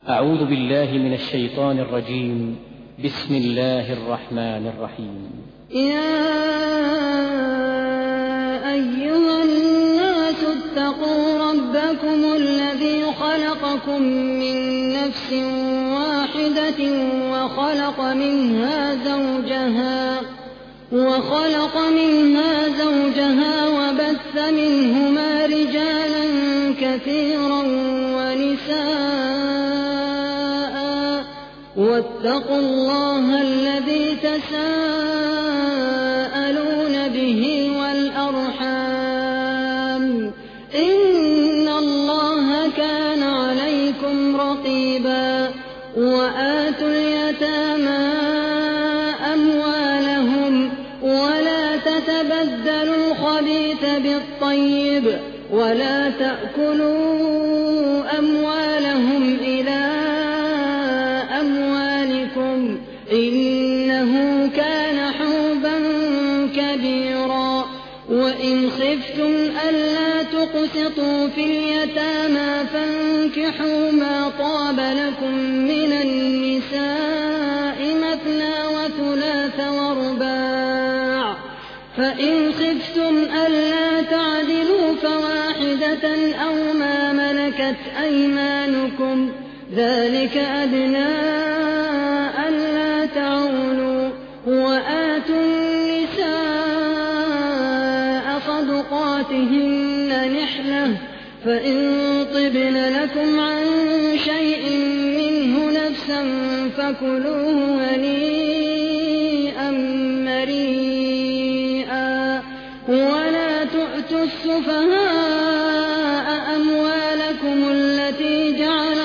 أعوذ بالله من الشيطان الرجيم. بسم الله الرحمن الرحيم. يا أيها الناس اتقوا ربكم الذي خلقكم من نفس واحدة وخلق منها زوجها وبث منهما رجالا كثيرا ونساء واتقوا الله الذي تساءلون به والأرحام إن الله كان عليكم رقيبا. وآتوا اليتامى أموالهم ولا تتبدلوا الخبيث بالطيب ولا تأكلوا أموالهم إلى أموالكم إنه كان حوبا كبيرا. وإن خفتم ألا تقسطوا في اليتامى فانكحوا ما طاب لكم من النساء مثنى وثلاث ورباع، فإن خفتم ألا تعدلوا فواحدة أو ما ملكت أيمانكم ذلك أدنى ألا تعولوا. وآتوا النساء صدقاتهن نحلة فإن طبن لكم عن شيء منه نفسا فكلوه هنيئا مريئا. ولا تؤتوا السفهاء أموالكم التي جعل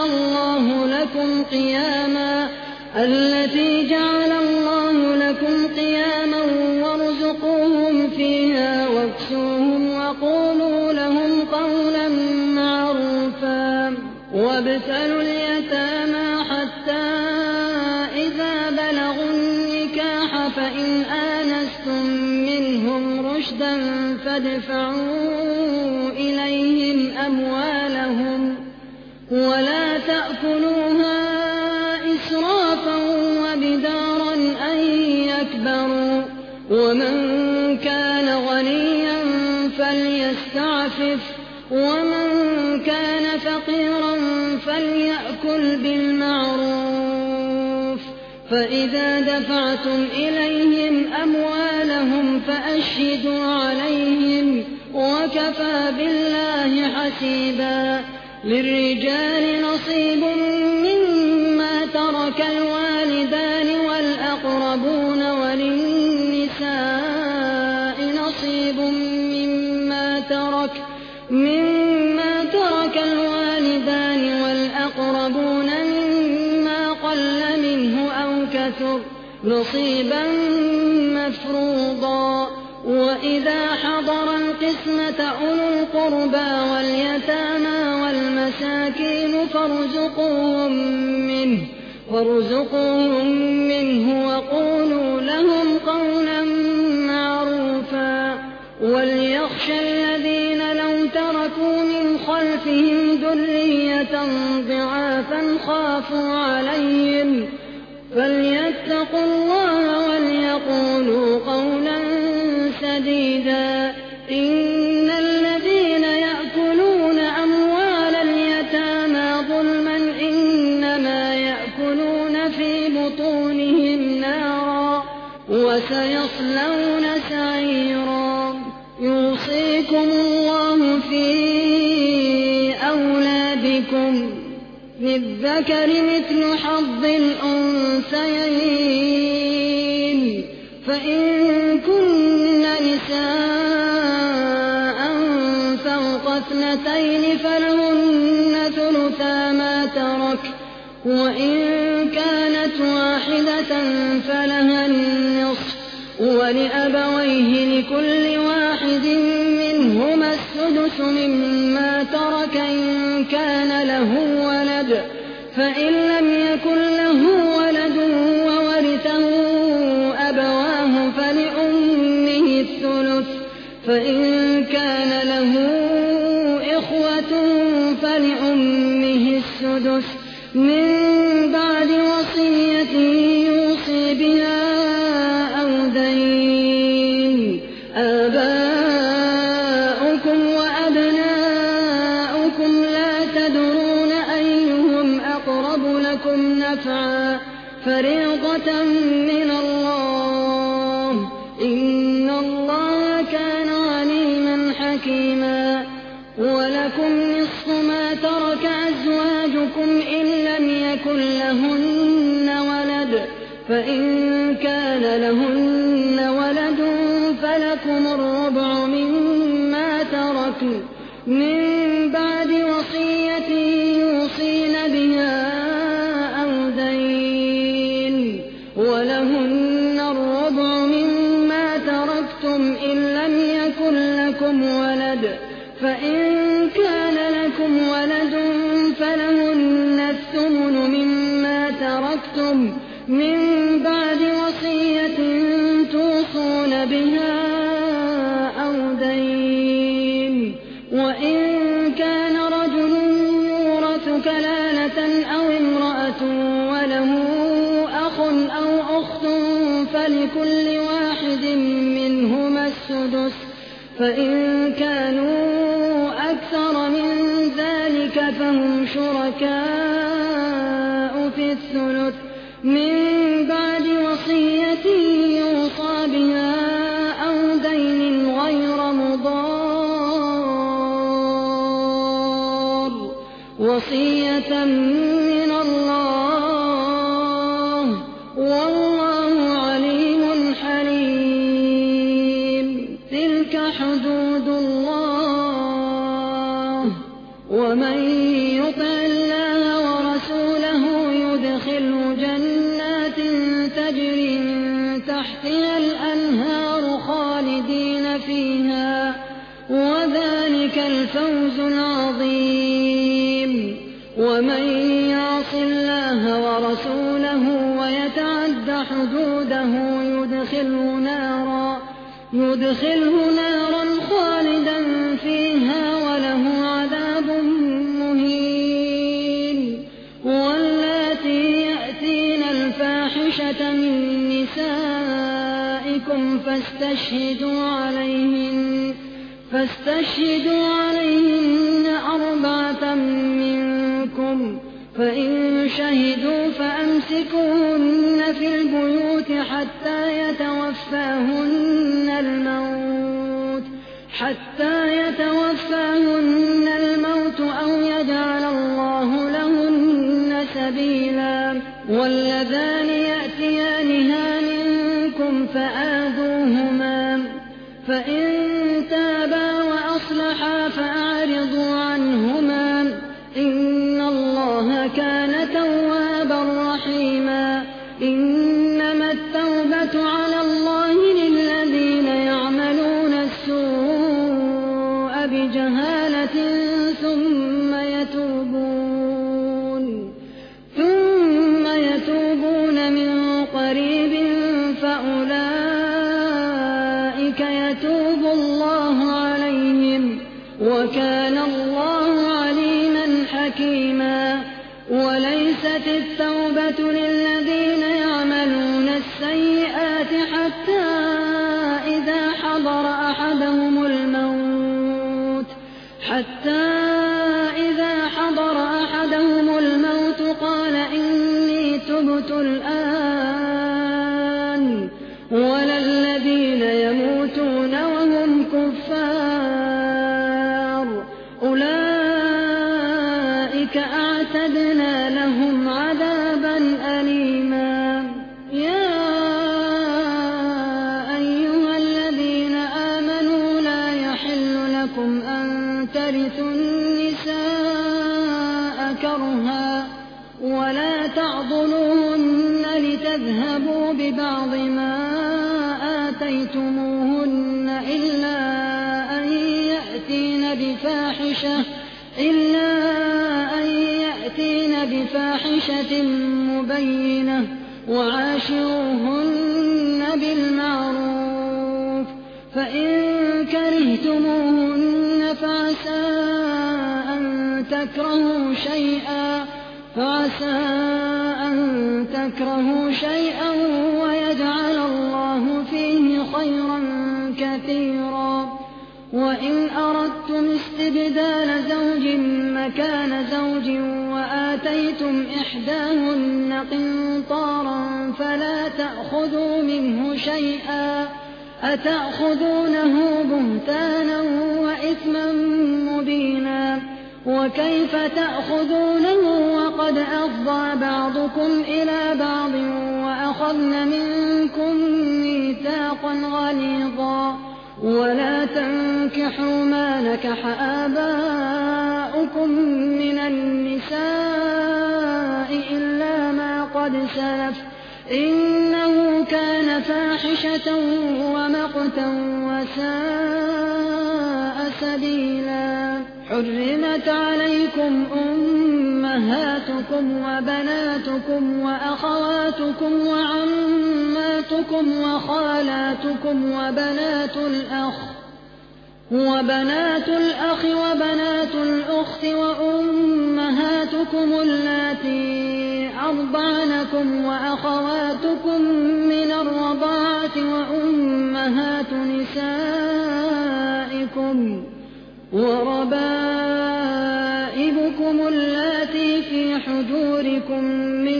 الله لكم قياما وارزقوهم فيها واكسوهم وقولوا لهم قولا معروفا. وابتلوا اليتامى حتى إذا بلغوا النكاح فإن آنستم منهم رشدا فادفعوا إليهم أموالهم ولا تأكلوها إسرافا وبدارا أن يكبروا. ومن كان غنيا فليستعفف ومن كان فقيرا فليأكل بالمعروف. فإذا دفعتم إليهم أموالهم فأشهدوا عليهم وكفى بالله حسيبا. للرجال نصيب مما ترك الوالدان والأقربون وللنساء نصيب مما ترك الوالدان والأقربون مما قل منه أو كثر نصيبا مفروضا. وإذا حضر القسمة أولو القربى واليتامى والمساكين فارزقوهم منه وقولوا لهم قولا معروفا. وليخشى الذين لو تركوا من خلفهم ذرية ضعافا خافوا عليهم فليتقوا الله وليقولوا قولا سديدا. إن الذين يأكلون أموال اليتامى ظلما إنما يأكلون في بطونهم نارا وسيصلون سعيرا. يوصيكم الله في أولادكم للذكر مثل حظ الأنثيين فإن كن نساء فوق اثنتين فلهن ثلثا ما ترك وإن كانت واحدة فلها النصف ولأبويه لكل واحد منهما السدس مما ترك إن كان له ولد فإن لم يكن له ولد وورثه أبواه فلأمه الثلث فإن كان له إخوة فلأمه السدس من بعد وصية يوصي بها أو دين. آباؤكم وأبناؤكم لا تدرون أيهم أقرب لكم نفعا فريضة من الله إن الله كان عليما حكيما. ولكم نصف ما ترك أزواجكم إن لم يكن لهن ولد فإن كان لهن ولد فلكم الربع مما تركن من بعد وصية يوصين بها أو دين. ولهن الربع مما تركتم إن لم يكن لكم ولد فإن كان لكم ولد فلهن الثمن مما تركتم من بعد وصية توصون بها أو دين. وإن كان رجل يورث كلالة أو امرأة وله أخ أو أخت فلكل واحد منهما السدس فإن كانوا أكثر من ذلك فهم شركاء في الثلث من بعد وصية يوصى بها أو دين غير مضار وصية من الله والله عليم حليم. تلك حدود الله ومن يطع الله ورسوله يدخله جنات تجري من تحتها الأنهار خالدين فيها وذلك الفوز العظيم. ومن يعص الله ورسوله ويتعد حدوده يدخله نارا خالدا فيها وله عذاب مهين. واللاتي يأتين الفاحشة من نسائكم فاستشهدوا عليهن 4 منكم فإن شهدوا فأمسكوهن في البيوت حتى يتوفاهن الموت أو يجعل الله لهن سبيلا. واللذان يأتيانها منكم فآذوهما فإن تابا وأصلحا فأعرضوا عنهما إن الله كان توابا رحيما. إنما التوبة على الله للذين يعملون السوء بجهالة ثم يتوبون من قريب فأولئك يتوب الله عليهم وكان الله عليما حكيما. وليست التوبة للذين يعملون السيئات حتى إذا حضر أحدهم الموت قال إني تبت الآن ولا الذين يموتون وهم كفار أولئك أعتدنا لهم عذابا أليما. يا أيها الذين آمنوا لا يحل لكم أن ترثوا النساء كرها ولا تعضلوهن لتذهبوا ببعض ما آتيتموهن إلا أن يأتين بفاحشة مبينة وعاشروهن بالمعروف فإن كرهتموهن فعسى أن تكرهوا شيئا فعسى أن تكرهوا شيئا ويجعل الله فيه خيرا كثيرا. وإن أردتم استبدال زوج مكان زوج وآتيتم إحداهن قنطارا فلا تأخذوا منه شيئا أتأخذونه بهتانا وإثما مبينا. وكيف تأخذونه وقد أفضى بعضكم إلى بعض وأخذن منكم ميثاقا غليظا. ولا تنكحوا ما نكح آباؤكم من النساء إلا ما قد سلف إنه كان فاحشة ومقتا وساء سبيلا. حرمت عليكم أمهاتكم وبناتكم وأخواتكم وعماتكم وخالاتكم وبنات الأخ وبنات الأخت وأمهاتكم اللاتي أرضعنكم وأخواتكم من الرضاعة وأمهات نسائكم وربائبكم اللاتي في حجوركم من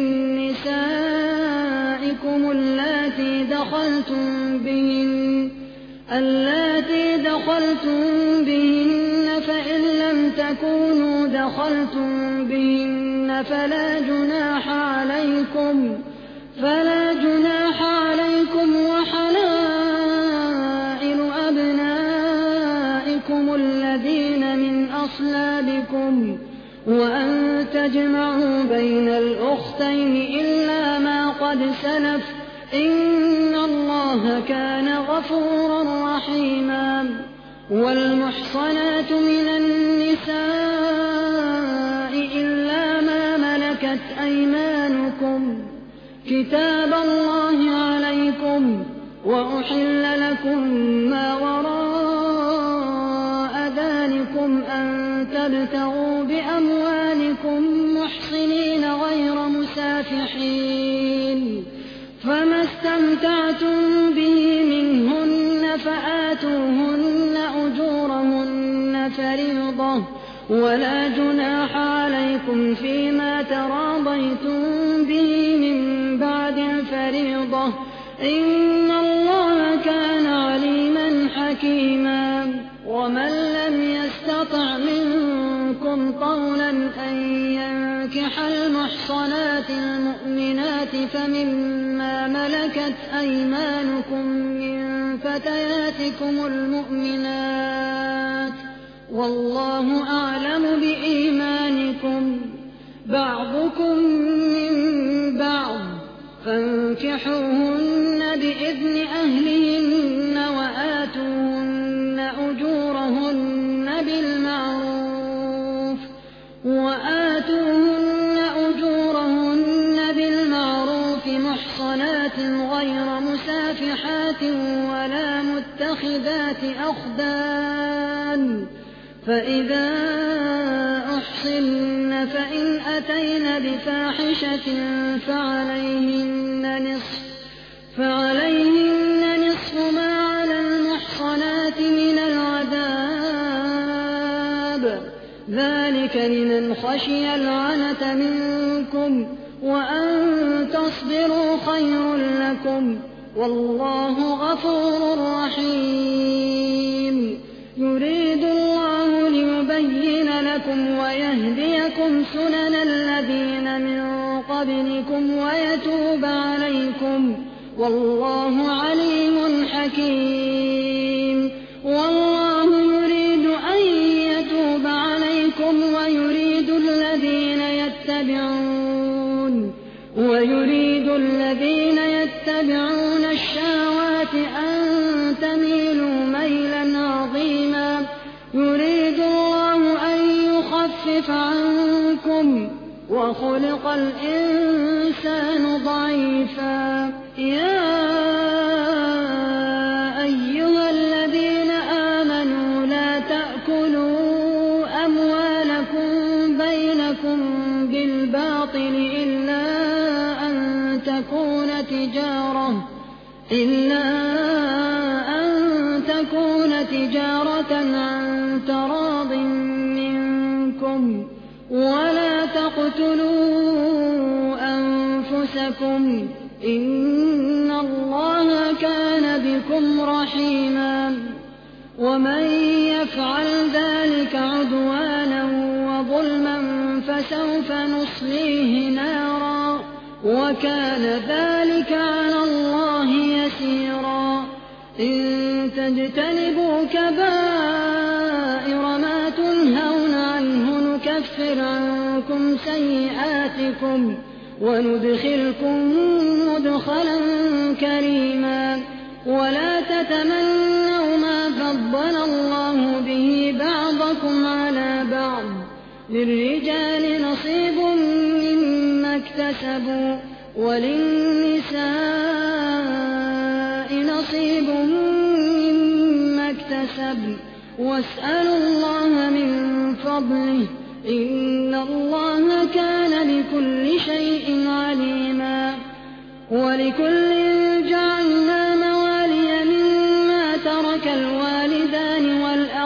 نسائكم اللاتي دخلتم بهن فإن لم تكونوا دخلتم بهن فلا جناح عليكم وحلائل أبنائكم الذين من أصلابكم وأن تجمعوا بين الأختين إلا ما قد سلف إن الله كان غفورا رحيما. والمحصنات من النساء إلا ما ملكت أيمانكم كتاب الله عليكم. وأحل لكم ما وراء ذلكم أن تبتغوا بأموالكم محصنين غير مسافحين. فما استمتعتم به منهن فآتوهن أجورهن فريضة ولا جناح عليكم فيما تراضيتم به من بعد الفريضة إن الله كان عليما حكيما. ومن لم يستطع منكم طولا أن ينكح المحصنات المؤمنات فمما ملكت أيمانكم من فتياتكم المؤمنات والله أعلم بإيمانكم بعضكم من بعض فانكحوهن بإذن أهلهن وآتوهن أجورهن بالمعروف محصنات غير مسافحات ولا متخذات أخدان. فإذا أحصن فإن أتين بفاحشة فعليهن نصف ما على المحصنات من العذاب ذلك لمن خشي العنة منكم وأن تصبروا خير لكم والله غفور رحيم. يريد الله ليبين لكم ويهديكم سنن الذين من قبلكم ويتوب عليكم والله عليم حكيم. والله يريد أن يتوب عليكم ويريد الذين يتبعون الشهوات أن تميلوا ميلا عظيما. يريد الله أن يخفف عنكم وخلق الإنسان ضعيفا. يا أيها الذين آمنوا لا تأكلوا أموالكم بينكم بالباطل تكون تجارة عن تراض منكم ولا تقتلوا أنفسكم إن الله كان بكم رحيما ومن يفعل ذلك عدوانا وظلما فسوف نصليه نارا وكان ذلك على الله يسيرا إن تجتنبوا كبائر ما تنهون عنه نكفر عنكم سيئاتكم وندخلكم مدخلا كريما ولا تتمنوا ما فضل الله به بعضكم على بعض للرجال نصيب مما اكتسبوا وللنساء نصيب مما اكتسبن واسألوا الله من فضله إن الله كان بكل شيء عليما ولكل جعلنا موالي مما ترك الوالدان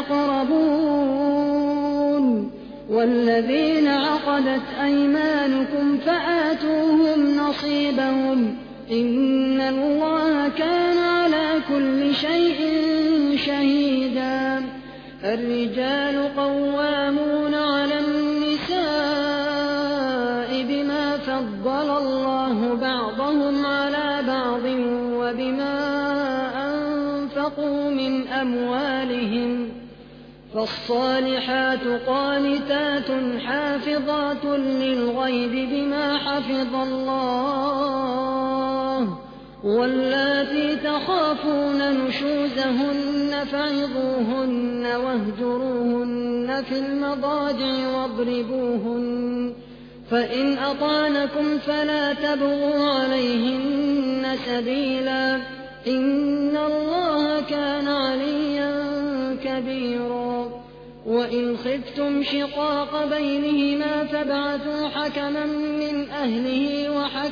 والأقربون والذين عقدت أيمانكم فآتوهم نصيبهم إن الله كان على كل شيء شهيدا الرجال قوامون على النساء بما فضل الله بعضهم على بعض وبما أنفقوا من أموالهم فالصالحات قانتات حافظات للغيب بما حفظ الله واللاتي تخافون نشوزهن فعظوهن واهجروهن في المضاجع واضربوهن فإن أطعنكم فلا تبغوا عليهن سبيلا إن الله كان عليا كبيرا وإن خفتم شقاق بينهما فابعثوا حكما من أهله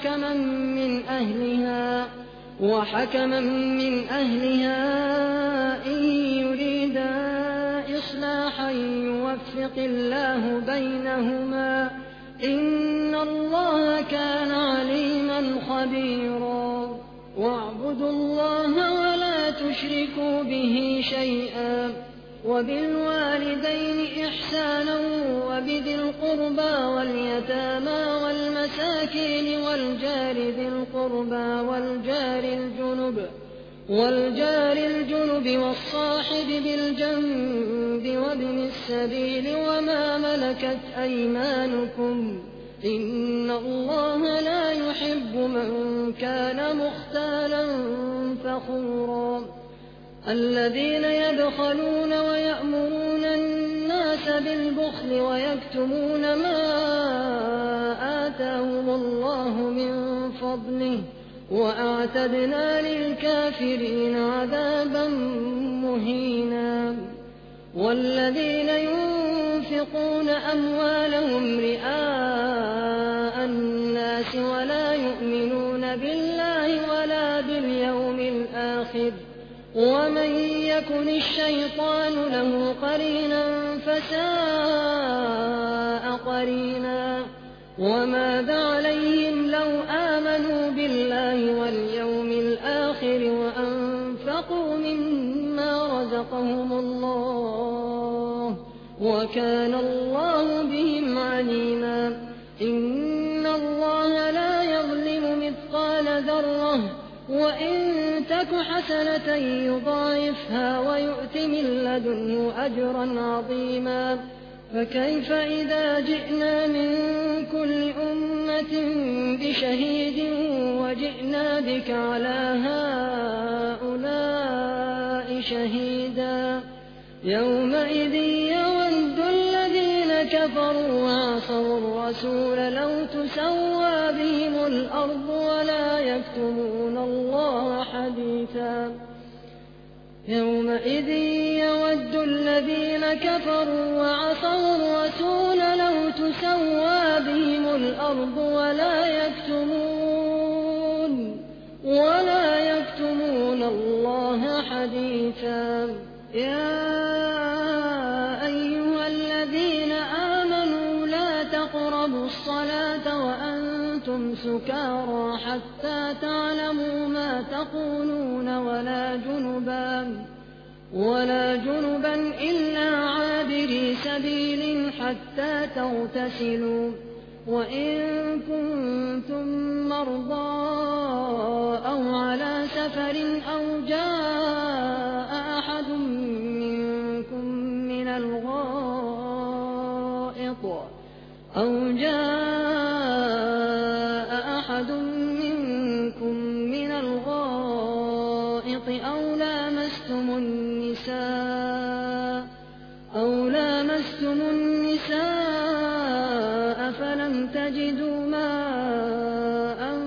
وحكما من أهلها إن يريدا إصلاحا يوفق الله بينهما إن الله كان عليما خبيرا واعبدوا الله ولا تشركوا به شيئا وبالوالدين إحسانا وبذي القربى واليتامى والمساكين والجار ذي القربى والجار الجنب والصاحب بالجنب وابن السبيل وما ملكت أيمانكم إن الله لا يحب من كان مختالا فخورا الذين يبخلون ويأمرون الناس بالبخل ويكتمون ما آتاهم الله من فضله وأعتدنا للكافرين عذابا مهينا والذين ينفقون أموالهم رئاء الناس ولا يؤمنون بالله ولا باليوم الآخر ومن يكن الشيطان له قرينا فساء قرينا وماذا عليهم لو آمنوا بالله واليوم الآخر وأنفقوا مما رزقهم الله وكان الله بهم عليما إن الله لا يظلم مثقال ذرة وإن تك حسنة يضاعفها ويؤت من لدنه أجرا عظيما فكيف إذا جئنا من كل أمة بشهيد وجئنا بك على هؤلاء شهيدا يومئذ يود الذين كفروا وعصوا الرسول لو تسوى بهم الأرض ولا يكتمون الله حديثا يومئذ يود الذين كفروا وعصوا الرسول لو تسوى بهم الأرض ولا يكتمون حديثا. يا أيها الذين آمنوا لا تقربوا الصلاة وأنتم سكارى حتى تعلموا ما تقولون ولا جنبا إلا عابري سبيل حتى تغتسلوا، وإن كنتم مرضى أو على سفر أو جاء أحد منكم من الغائط أو لامستم النساء فلم تجدوا ماء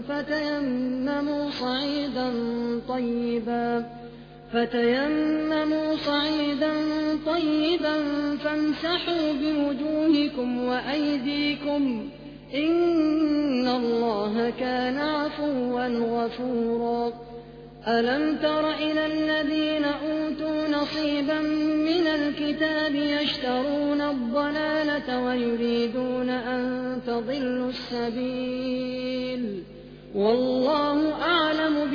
فتيمموا صعيدا طيبا فامسحوا بوجوهكم وأيديكم، إن الله كان عفوا غفورا. ألم تر إلى الذين أوتوا نصيبا من الكتاب يشترون الضلالة ويريدون أن تضلوا السبيل، والله أعلم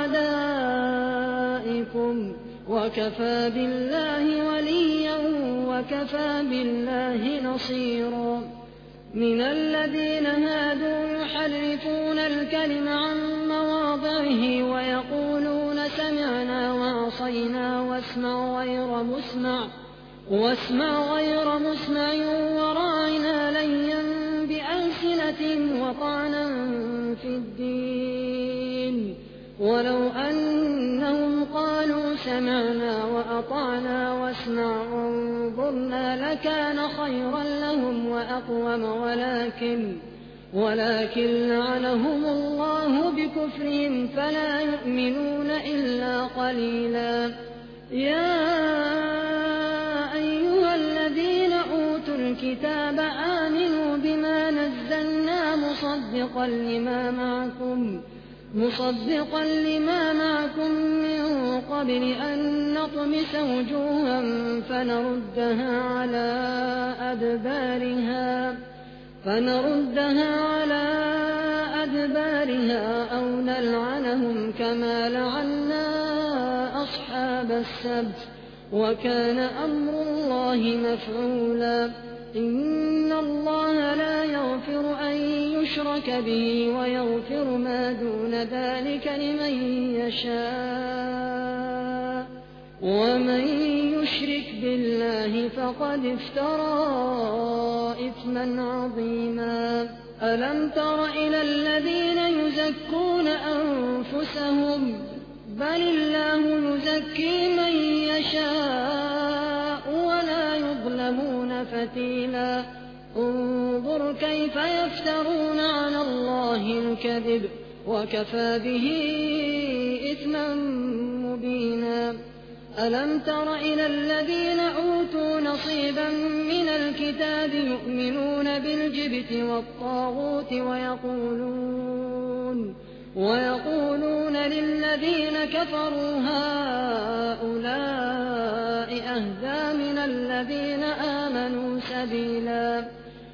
بأعدائكم، وكفى بالله وليا وكفى بالله نصيرا. من الذين هادوا يحرفون الكلم عن مواضعه ويقولون سمعنا وعصينا واسمع غير مسمع وراعنا ليا بألسنتهم وطعنا في الدين، ولو أنهم قالوا سمعنا وأطعنا واسمع وانظرنا لكان خيرا لهم وأقوم، ولكن لعنهم الله بكفرهم فلا يؤمنون إلا قليلا. يا أيها الذين أوتوا الكتاب آمنوا بما نزلنا مصدقا لما معكم من قبل أن نطمس وجوها فنردها على أدبارها أو نلعنهم كما لعنا أصحاب السبت، وكان أمر الله مفعولا. إن الله لا يغفر أن يشرك به ويغفر ما دون ذلك لمن يشاء، ومن يشرك بالله فقد افترى إثما عظيما. ألم تر إلى الذين يزكون أنفسهم بل الله يزكي من يشاء ولا يظلمون فتيلا. انظر كيف يفترون على الله الكذب وكفى به إثما مبينا. ألم تر إلى الذين أوتوا نصيبا من الكتاب يؤمنون بالجبت والطاغوت ويقولون للذين كفروا هؤلاء أهدى من الذين آمنوا سبيلا.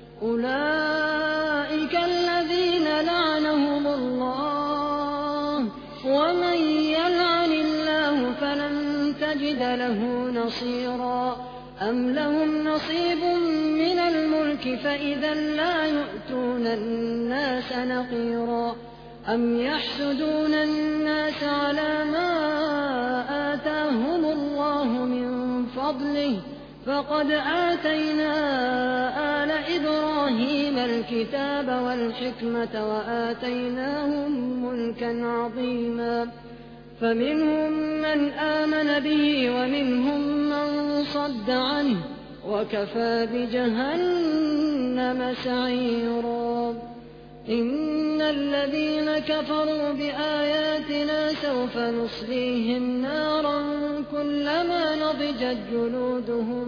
أولئك الذين لعنهم الله، ومن يلعن الله فلن تجد له نصيرا. أم لهم نصيب من الملك فإذا لا يؤتون الناس نقيرا. أم يحسدون الناس على ما آتاهم الله من فضله، فقد آتينا آل إبراهيم الكتاب والحكمة وآتيناهم ملكا عظيما. فمنهم من آمن به ومنهم من صد عنه، وكفى بجهنم سعيرا. إن الذين كفروا بآياتنا سوف نصليهم نارا كلما نضجت جلودهم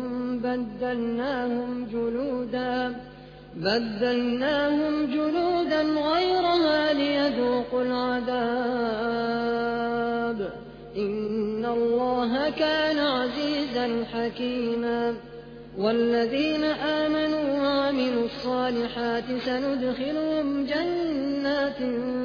بدلناهم جلودا غيرها ليذوقوا العذاب. إن الله الله كان عزيزا حكيما والذين آمنوا وعملوا الصالحات سندخلهم جنات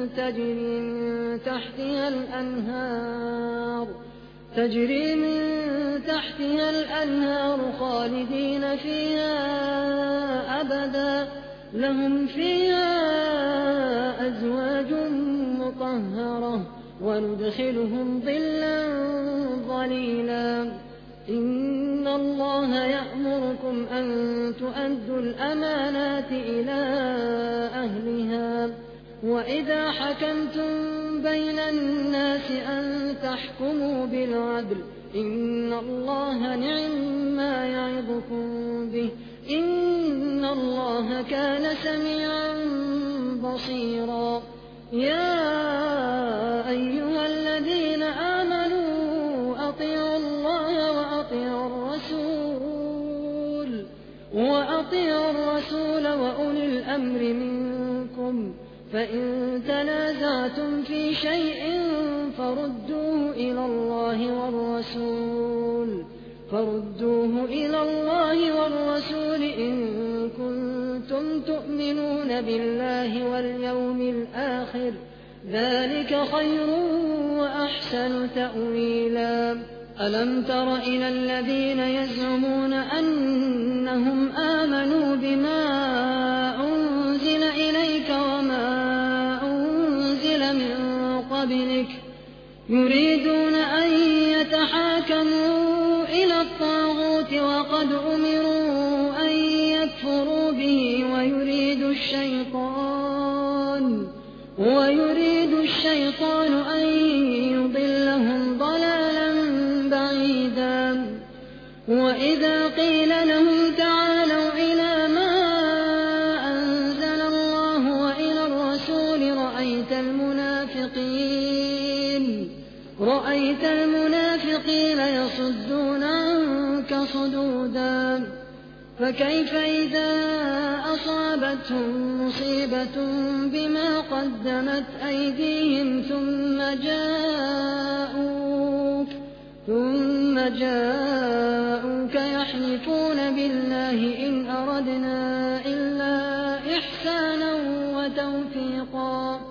تجري من تحتها الأنهار خالدين فيها أبدا لهم فيها أزواج مطهرة وندخلهم ظلا ظليلا إن الله يأمركم أن تؤدوا الأمانات إلى أهلها وإذا حكمتم بين الناس أن تحكموا بالعدل إن الله نعم يعظكم به إن الله كان سميعا بصيرا يا أيها الذين آمنوا أطيعوا الله وأطيعوا الرسول وأولي الأمر منكم فإن تنازعتم في شيء فردوه إلى الله والرسول إن كنتم تؤمنون بالله واليوم الآخر ذلك خير وأحسن تأويلا ألم تر إلى الذين يزعمون أنهم آمنوا بما أنزل إليك وما أنزل من قبلك يريدون أن يتحاكموا إلى الطاغوت وقد أمروا أن يكفروا به ويريد الشيطان أن يضلهم ضلالا بعيدا وإذا قيل لهم تعالوا إلى ما أنزل الله وإلى الرسول رأيت المنافقين يصدون عنك صدودا فكيف إذا أصابتهم مصيبة بما قدمت أيديهم ثم جاءوك يحلفون بالله إن أردنا إلا إحسانا وتوفيقا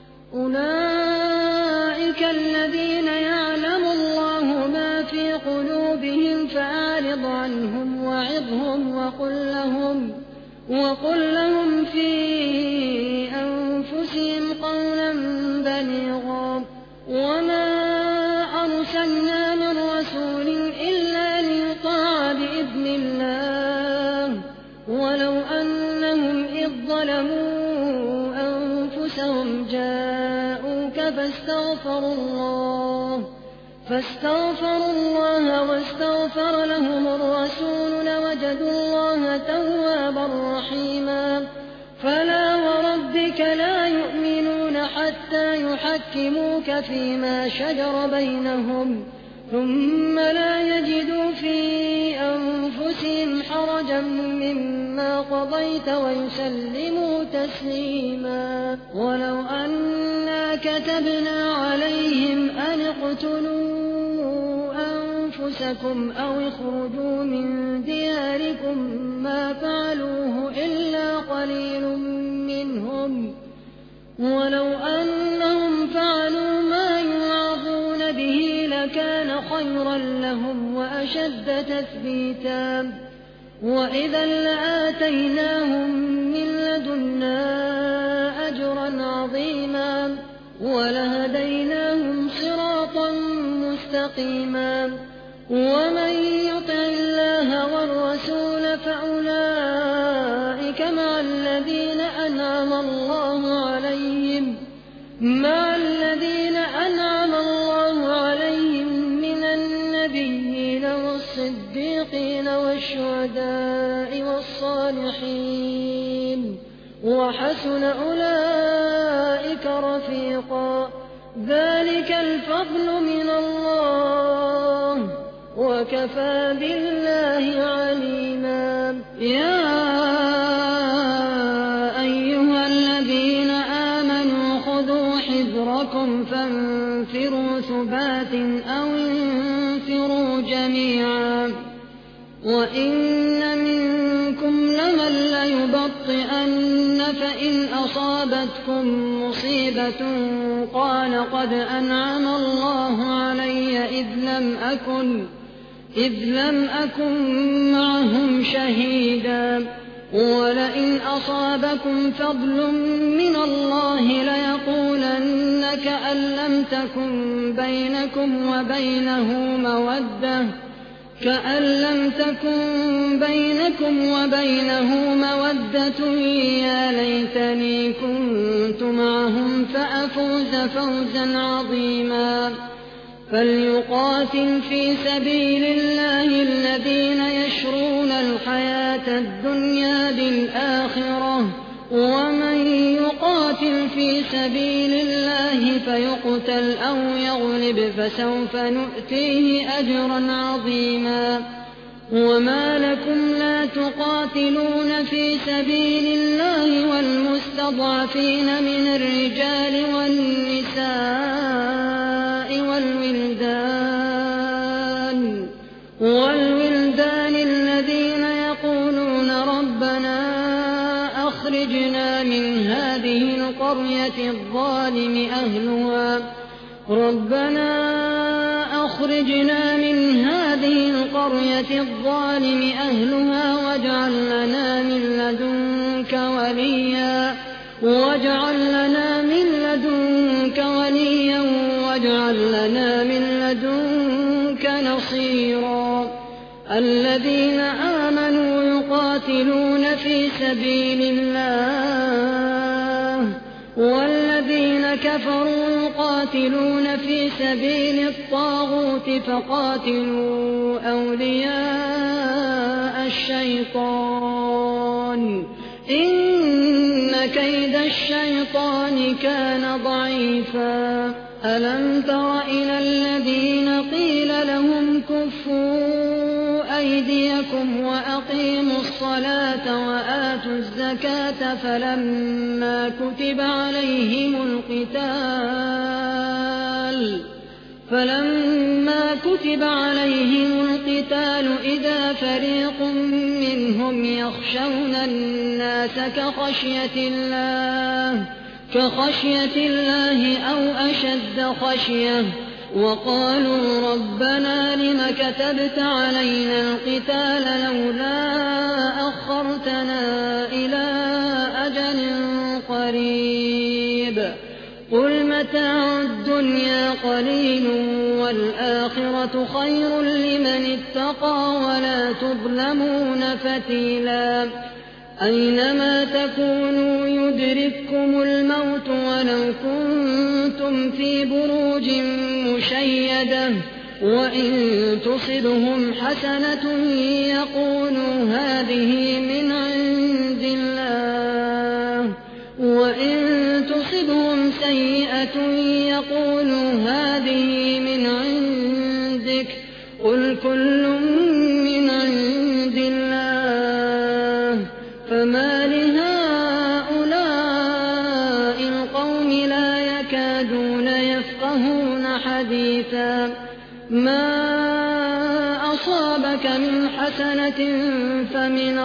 أولئك الذين يعلم الله ما في قلوبهم فأعرض عنهم وعظهم وقل لهم في أنفسهم قولا بليغا وما أرسلنا من رسول إلا ليطاع بإذن الله ولو أنهم إذ ظلموا أنفسهم جاءوك فاستغفروا الله واستغفر لهم الرسول لوجدوا الله توابا رحيما فلا وربك لا يؤمنون حتى يحكموك فيما شجر بينهم ثم لا يجدوا في أنفسهم حرجا مما قضيت ويسلموا تسليما ولو أنا كتبنا عليهم أن اقتلوا أنفسكم أو اخرجوا من دياركم ما فعلوه إلا قليل منهم ولو أنهم فعلوا ما يوعظون به لكان خيرا لهم وأشد تثبيتا وإذا لآتيناهم من لدنا أجرا عظيما ولهديناهم صراطا مستقيما ومن يطع الله والرسول فأولئك مع الذين أنعم الله عليهم من النبيين والصديقين والشهداء والصالحين وحسن أولئك رفيقا ذلك الفضل من الله وكفى بالله عليما يا أيها الذين آمنوا خذوا حذركم فانفروا ثبات أو انفروا جميعا وإن منكم لمن ليبطئن فإن أصابتكم مصيبة قال قد أنعم الله علي إذ لم أكن معهم شهيدا ولئن أصابكم فضل من الله ليقولن كأن لم تكن بينكم وبينه مودة يا ليتني كنت معهم فأفوز فوزا عظيما فليقاتل في سبيل الله الذين يشرون الحياة الدنيا بالآخرة ومن يقاتل في سبيل الله فيقتل أو يغلب فسوف نؤتيه أجرا عظيما وما لكم لا تقاتلون في سبيل الله والمستضعفين من الرجال والنساء والولدان الذين يقولون ربنا أخرجنا من هذه القرية الظالم أهلها واجعل لنا من لدنك وليا واجعل لنا من لدنك نصيرا الذين آمنوا يقاتلون في سبيل الله والذين كفروا يقاتلون في سبيل الطاغوت فقاتلوا أولياء الشيطان إن كيد الشيطان كان ضعيفا ألم تر إلى الذين قيل لهم كفوا أيديكم وأقيموا الصلاة وآتوا الزكاة فلما كتب عليهم القتال إذا فريق منهم يخشون الناس كخشية الله أو أشد خشية وقالوا ربنا لم كتبت علينا القتال لولا أخرتنا إلى أجل قريب قل متاع الدنيا قليل والآخرة خير لمن اتقى ولا تظلمون فتيلا أينما تكونوا يدرككم الموت ولو كنتم في بروج مشيدة وإن تصبهم حسنة يقولوا هذه من عند الله وإن تصبهم سيئة يقولوا هذه من عندك قل كل من عند الله فما لهؤلاء القوم لا يكادون يفقهون حديثا ما أصابك من حسنة فمن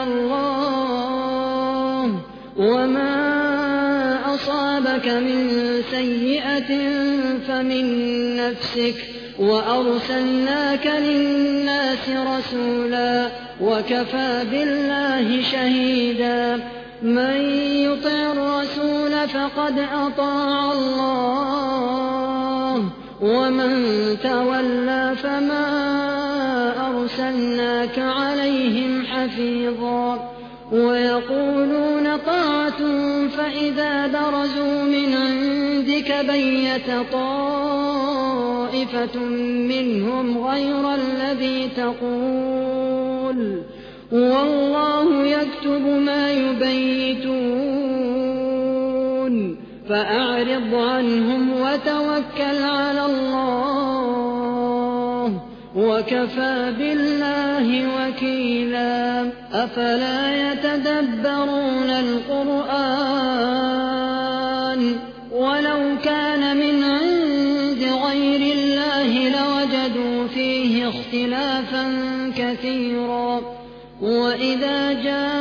الله وما أصابك من سيئة فمن نفسك وأرسلناك للناس رسولا وكفى بالله شهيدا من يطع الرسول فقد أطاع الله ومن تولى فما أرسلناك عليهم حفيظا ويقولون طاعة فإذا برزوا من عندك بيت طائفة منهم غير الذي تقول والله يكتب ما يبيتون فأعرض عنهم وتوكل على الله وكفى بالله وكيلا أفلا يتدبرون القرآن ولو ولو كان من عند غير الله لوجدوا فيه اختلافا كثيرا وإذا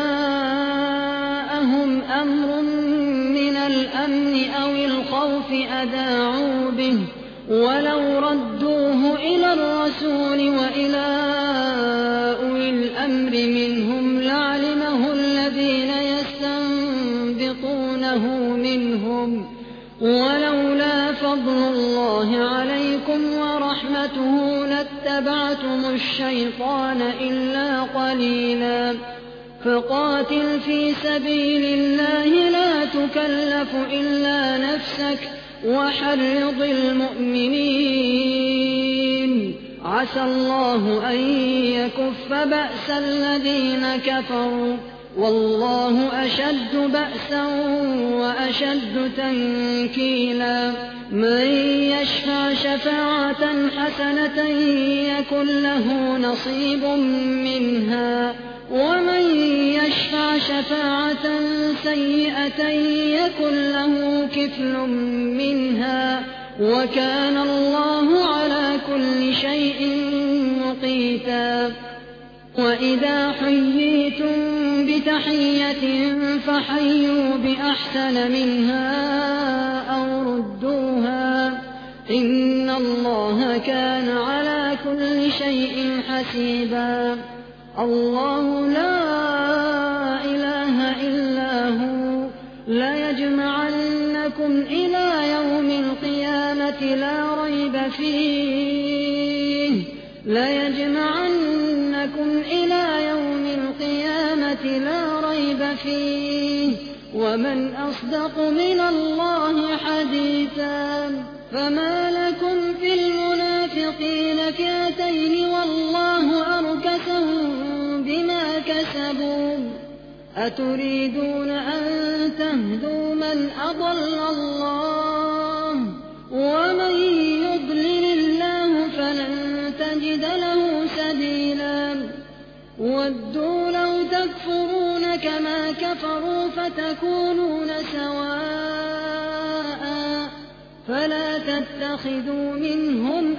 جاءهم أمر من الأمن أو الخوف أذاعوا به ولو ردوه إلى الرسول وإلى أولي الأمر منهم لعلمه الذين يستنبطونه منهم ولولا فضل الله عليكم ورحمته لاتبعتم الشيطان إلا قليلا فقاتل في سبيل الله لا تكلف إلا نفسك وحرض المؤمنين عسى الله أن يكف بأس الذين كفروا والله أشد بأسا وأشد تنكيلا من يشفع شفاعة حسنة يكن له نصيب منها ومن يشفع شفاعة سيئة يكن له كفل منها وكان الله على كل شيء مقيتا وإذا حييتم بتحية فحيوا بأحسن منها أو ردوها إن الله كان على كل شيء حسيبا الله لا إله إلا هو ليجمعنكم إلى يوم القيامة لا ريب فيه ومن أصدق من الله حديثا فما لكم في المنافقين فئتين والله أركسهم بما كسبوا أتريدون أن تهدوا من أضل الله ومن يضلل الله فلن تجد له سبيلا ودوا لو تكفرون كما كفروا فتكونون سواء فلا تتخذوا منهم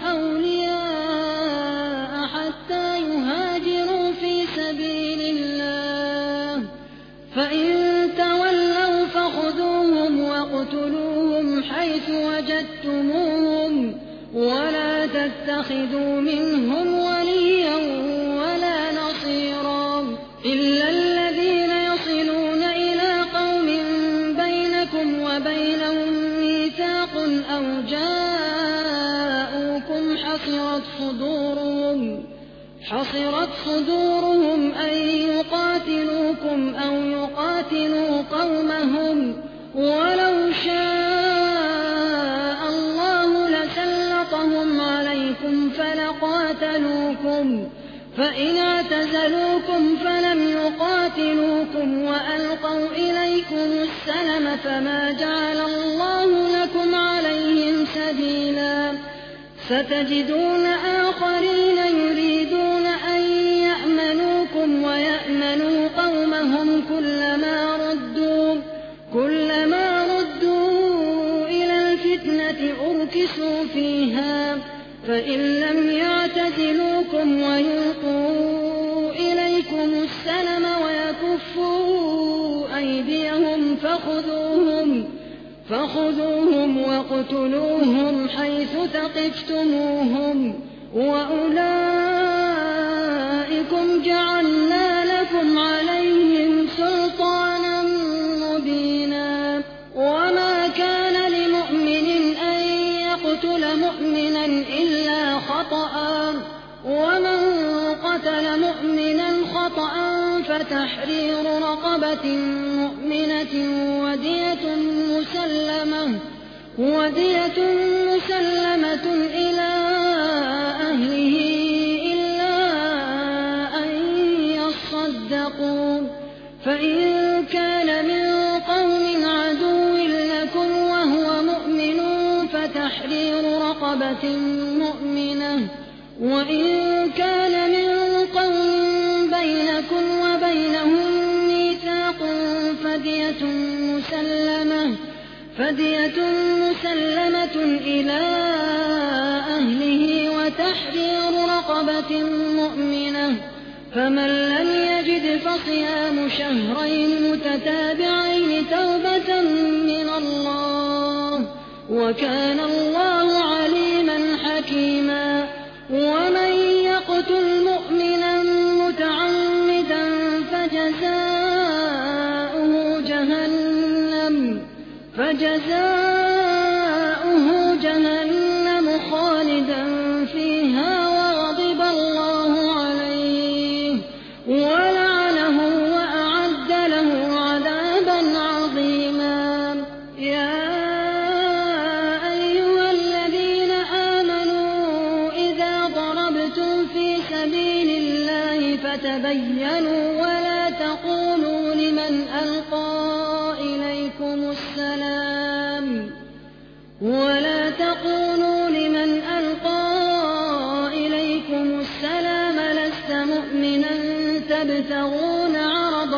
أولياء حتى يهاجروا في سبيل الله فإن تولوا فخذوهم واقتلوهم حيث وجدتموهم ولا تتخذوا منهم وليا ولا نصيرا إلا الذين يصلون إلى قوم بينكم وبينهم ميثاق أو جاءوكم حصرت صدورهم أن يقاتلوكم أو يقاتلوا قومهم ولو شاء الله لسلطهم عليكم فلقاتلوكم فإن اعتزلوكم فلم يقاتلوكم وألقوا إليكم السلم فما جعل الله لكم عليهم سبيلا ستجدون آخرين يريدون أن يأمنوكم ويأمنوا قومهم كلما ردوا إلى الفتنة أركسوا فيها فإن لم يعتزلوكم ويلقوا إليكم السلم ويكفوا أيديهم فخذوهم واقتلوهم حيث ثقفتموهم وأولئكم جعلنا لكم عليهم سلطانا مبينا وما كان لمؤمن أن يقتل مؤمنا إلا خطأ ومن قتل مؤمنا خطأ فتحرير رقبة مؤمنة ودية مسلمة إلى أهله إلا أن يصدقوا فإن كان من قوم عدو لكم وهو مؤمن فتحرير رقبة مؤمنة وإن كان من قوم بينكم وبينهم ميثاق فدية مسلمة إلى أهله وتحرير رقبة مؤمنة، فمن لم يجد فصيام شهرين متتابعين توبة من الله، وكان الله عليما حكيما. ومن يقتل مؤمنا متعمدا فجزاؤه جهنم خالدا فيها وغضب الله عليه ولعنه وأعد له عذابا عظيما. يا أيها الذين آمنوا إذا ضربتم في سبيل الله فتبينوا ولا تقولوا لمن ألقى إليكم السلام لست مؤمنا تبتغون عرض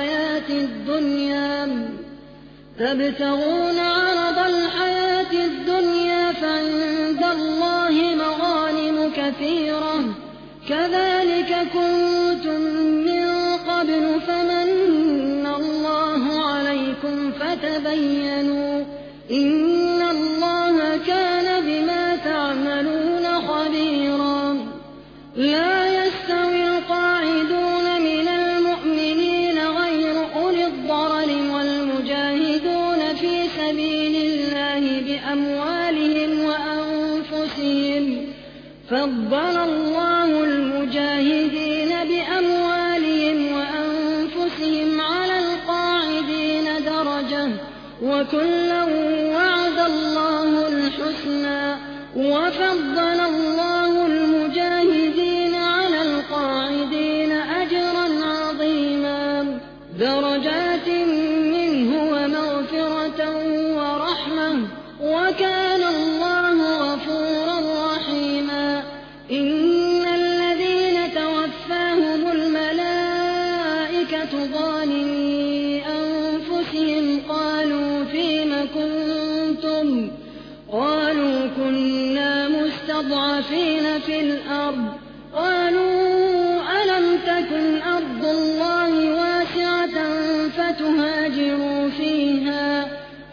الحياة الدنيا فعند الله مغانم كثيرة كذلك كنتم من قبل فمن الله عليكم فتبينوا إن الله كان بما تعملون خبيرا. لا يستوي القاعدون من المؤمنين غير أولي الضرر والمجاهدون في سبيل الله بأموالهم وأنفسهم، فضل الله المجاهدين بأموالهم وأنفسهم على القاعدين درجة، وكلا وعد الله الحسنى، وفضل الله المجاهدين على القاعدين أجرا عظيما، درجات منه ومغفرة ورحمة، وكان الله غفورا رحيما. إن الذين توفاهم الملائكة ظالمي أنفسهم قالوا فيم كنتم؟ قالوا كنا مستضعفين في الأرض. قالوا ألم تكن أرض الله واسعة فتهاجروا فيها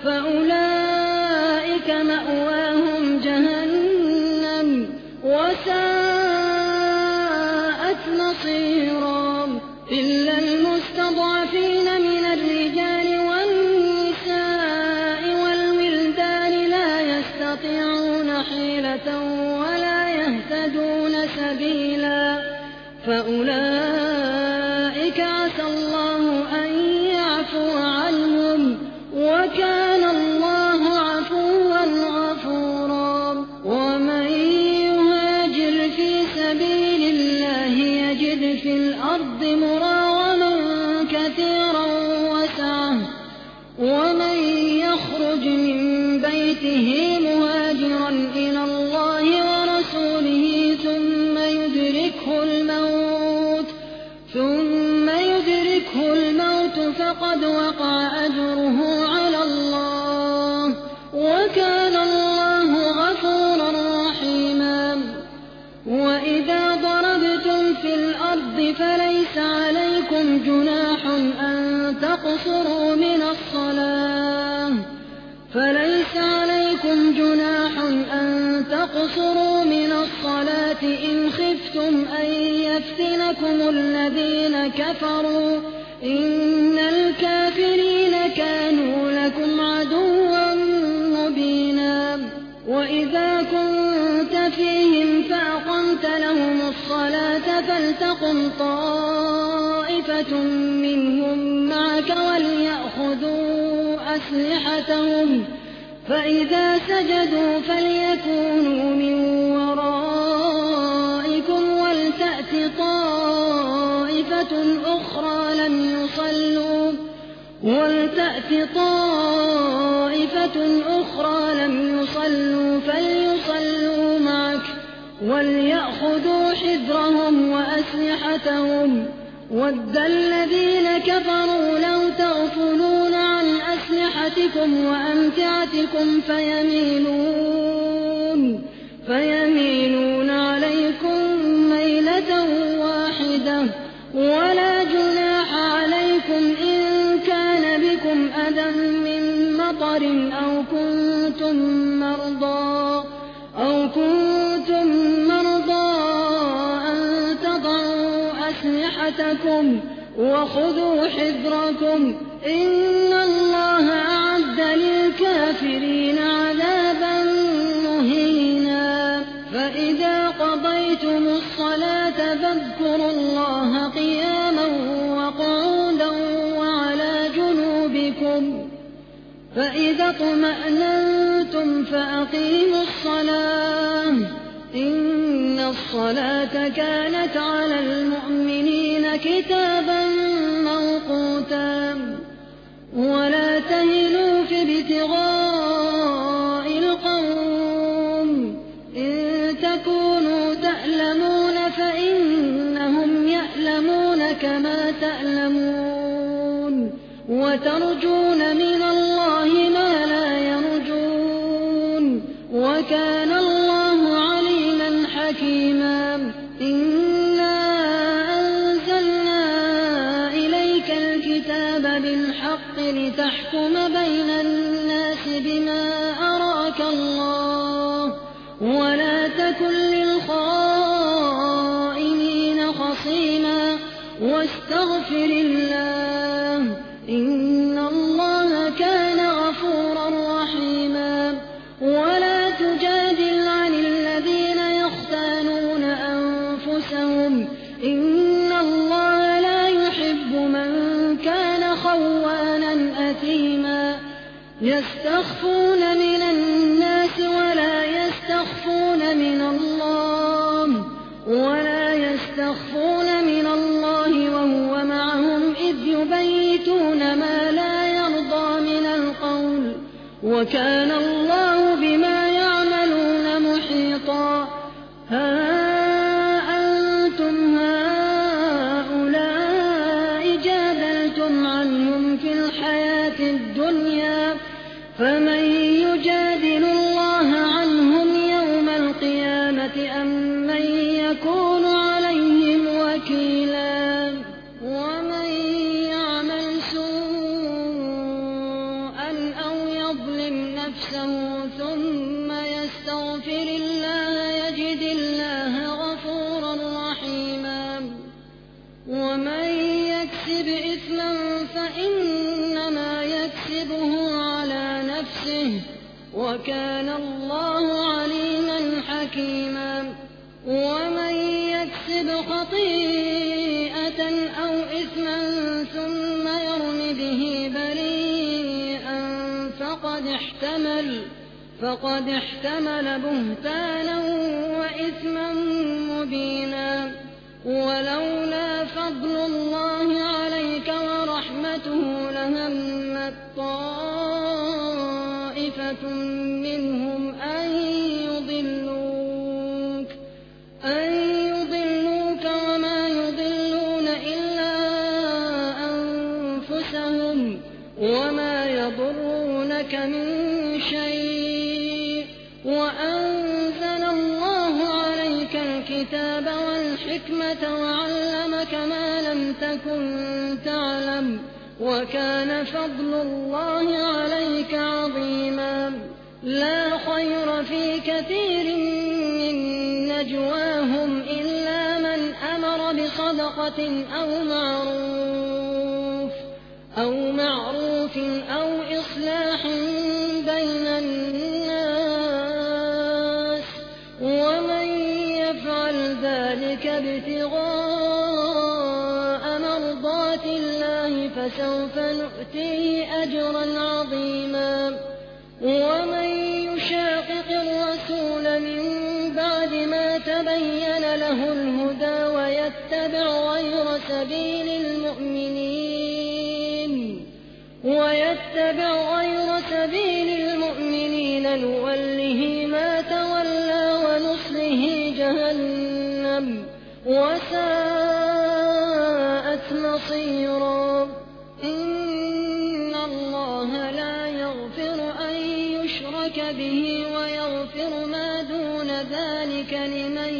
فأولئك مأواهم جهنم وساءت مصيرا. إلا المستضعفين من الرجال والنساء والولدان لا يستطيعون حيلة ولا يهتدون سبيلا، فأولئك عسى الله أن يعفو عنهم، وكان الله عفوا غفورا. ومن يهاجر في سبيل الله يجد في الأرض مراغما كثيرا وسعة، ومن يخرج من بيته مهاجرا إلى الله ورسوله ثم يدركه الموت فقد وقع أجره على الله، وكان الله غفورا رحيما. وإذا ضربتم في الأرض فليس عليكم جناح أن تقصروا من الصلاة إن خفتم أن يفتنكم الذين كفروا، إن الكافرين كانوا لكم عدوا مبينا. وإذا كنت فيهم فأقمت لهم الصلاة فلتقم طائفة منهم معك وليأخذوا أسلحتهم، فإذا سجدوا فليكونوا من ورائكم ولتأت طائفة أخرى لم يصلوا فليصلوا معك وليأخذوا حذرهم وأسلحتهم. وَدَّ الَّذِينَ كَفَرُوا لَوْ تَغْفُلُونَ عَنْ أَسْلِحَتِكُمْ أسلحتكم وأمتعتكم فيميلون عليكم ميلة واحدة. ولا جناح عليكم إن كان بكم أذى من مطر أو كنتم مرضى أن تضعوا أسلحتكم وخذوا حذركم إن الله أعد للكافرين عذابا مهينا. فإذا قضيتم الصلاة فاذكروا الله قياما وقعودا وعلى جنوبكم فإذا اطمأننتم فأقيموا الصلاة إن الصلاة كانت على المؤمنين كتابا موقوتا. ولا تهنوا في ابتغاء القوم إن تكونوا تألمون فإنهم يألمون كما تألمون وترجون من الله ما لا يرجون وكان الله عليما حكيما. إنا أنزلنا إليك الكتاب بالحق لتحكم بين الناس بما أراك الله ولا تكن للخائنين خصيما واستغفر الله إن الله كان غفورا رحيما. ولا تجادل عن الذين يختانون أنفسهم إن الله لا يحب من كان خوانا أثيما. يستخفون من الناس ولا يستخفون من الله وهو معهم إذ يبيتون ما لا يرضى من القول وكان الله بما يعملون محيطا. ها أنتم هؤلاء جادلتم عنهم في الحياة الدنيا فمن يجادل الله عنهم يوم القيامة أم من يكون عليهم وكيلا. ومن يعمل سوءا أو يظلم نفسه ثم يستغفر الله يجد الله غفورا رحيما. ومن يكسب إثما فإنما يكسبه على نفسه وكان الله عليما حكيما. ومن يكسب خطيئة أو إثما ثم يرم به بريئا فقد احتمل بهتانا وإثما مبينا. ولولا فضل الله عليك ورحمته لهمت طائفة منهم أن يضلوك وما يضلون إلا أنفسهم وما يضرونك من شيء. وأنزل الله عليك الكتاب والحكمة وعلمك ما لم تكن تعلم وكان فضل الله عليك عظيما. لا خير في كثير من نجواهم إلا من أمر بصدقة أو معروف أو إصلاح بين الناس ومن يفعل ذلك ابتغاء مرضات الله فسوف نؤتيه أجرا عظيما. ومن يشاقق الرسول من بعد ما تبين له الهدى ويتبع غير سبيل المؤمنين نوله ما تولى ونصله جهنم وساءت مصيرا. إن الله لا ويغفر ما دون ذلك لمن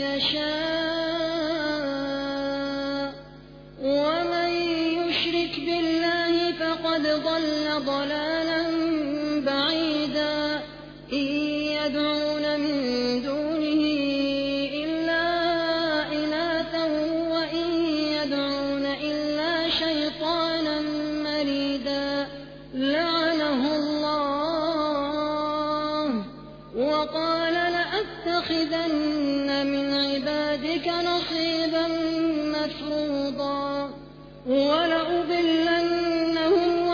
يشاء ومن يشرك بالله فقد ضل ضلالا بعيدا إن يدعون من دونه إلا إناثا وإن يدعون إلا شيطانا مريدا لعنه الله وقال لأتخذن من عبادك نصيبا مفروضا ولأضلنهم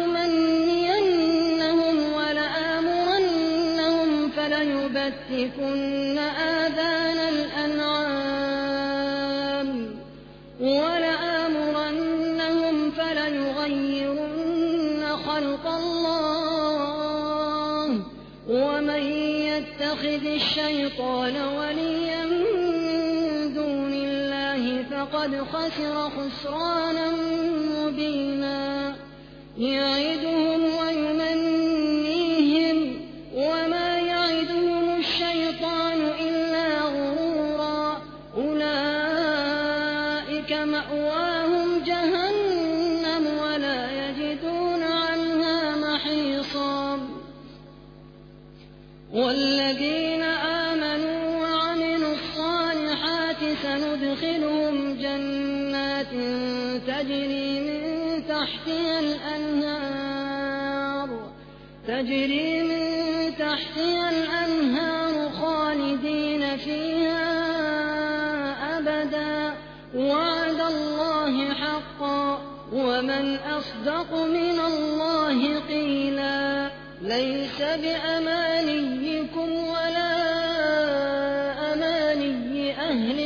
ولأمنينهم ولآمرنهم فليبتكن آذان الأنعام ولآمرنهم فليغيرن خلق الله ومن يتخذ الشيطان وليا من دون الله فقد خسر خسرانا مبينا يعدهم ويمنيهم وما يعدهم الشيطان إلا غرورا أولئك مأواهم جهنم ولا يجدون عنها محيصا والذين آمنوا وعملوا الصالحات سندخلهم جنات تجري من تحتها الأنهار خالدين فيها أبدا وعد الله حقا ومن أصدق من الله قيلا ليس بأمانيكم ولا أماني أهل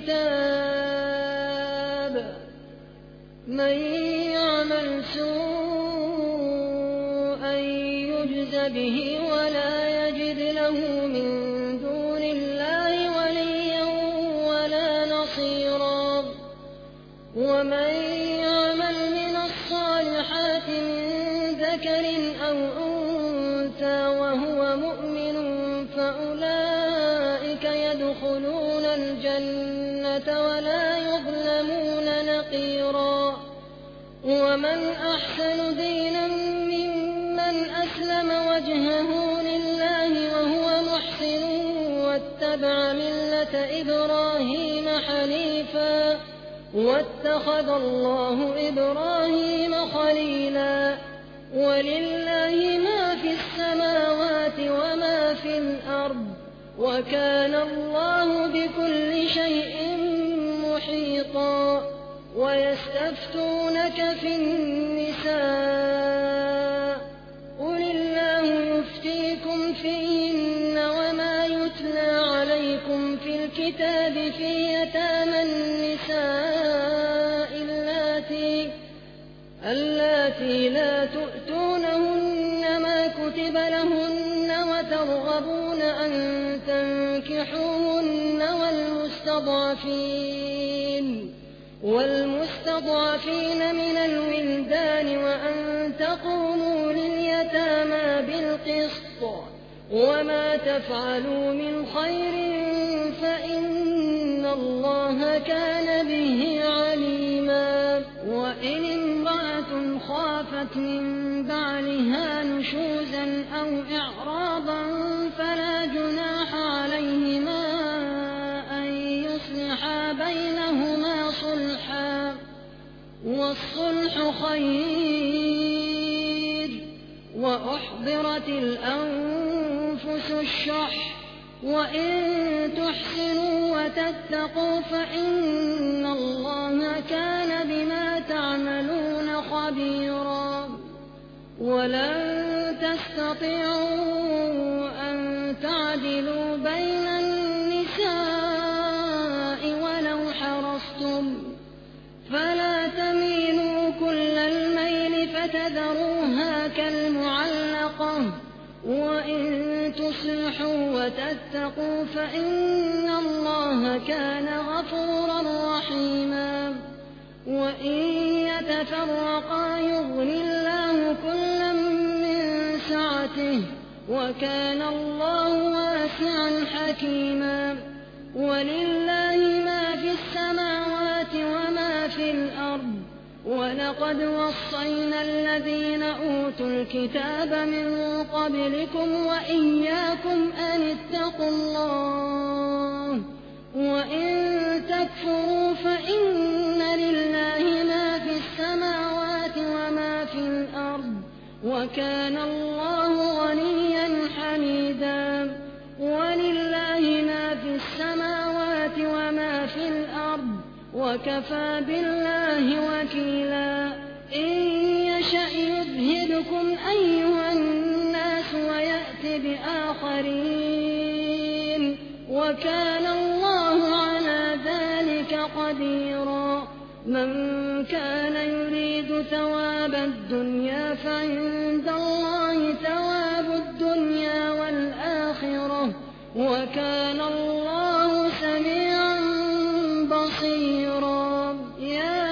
الكتاب من يعمل سوءا يجز به ولا يجد له من دون الله وليا ولا نصيرا ومن يعمل من الصالحات من ذكر أو أنثى وهو مؤمن فأولئك يدخلون الجنة ولا يظلمون نقيرا ومن أحسن دينا ممن أسلم وجهه لله وهو محسن واتبع ملة إبراهيم حنيفا واتخذ الله إبراهيم خليلا ولله ما في السماوات وما في الأرض وكان الله بكل شيء محيطا ويستفتونك في النساء قل الله يفتيكم فيهن وما يتلى عليكم في الكتاب في يتامى النساء اللاتي لا تؤتونهن ما كتب لهن وترغبون أن تنكحوهن والمستضعفين من الولدان وأن تقوموا لليتامى بالقسط وما تفعلوا من خير فإن الله كان به عليما وإن امرأة خافت من بعلها نشوزا أو إعراضا فلا جناح عليهما أن يصلحا بينهما صلحا والصلح خير وأحضرت الأنفس الشح وإن تحسنوا وتتقوا فإن الله كان بما تعملون خبيرا ولن تستطيعوا أن تعدلوا بين النساء ولو حرصتم فلا تميلوا كل الميل فتذروها كالمعلقة وإن تصلحوا وتتقوا فإن الله كان غفورا رحيما وإن يتفرقا يغني الله كلا من سعته وكان الله واسعا حكيما. ولله ما في السماوات وما في الأرض. ولقد وصينا الذين أوتوا الكتاب من قبلكم وإياكم أن اتقوا الله، وإن تكفروا فإن لله ما في السماوات وما في الأرض، وكان الله غنيا حميدا. ولله ما في السماوات وما في الأرض، وكفى بالله وكيلا. إن يشأ يذهبكم أيها الناس ويأت بآخرين، وكان الله على ذلك قديرا. من كان يريد ثواب الدنيا فعند الله ثواب الدنيا والآخرة، وكان الله سميعا بصيرا. يا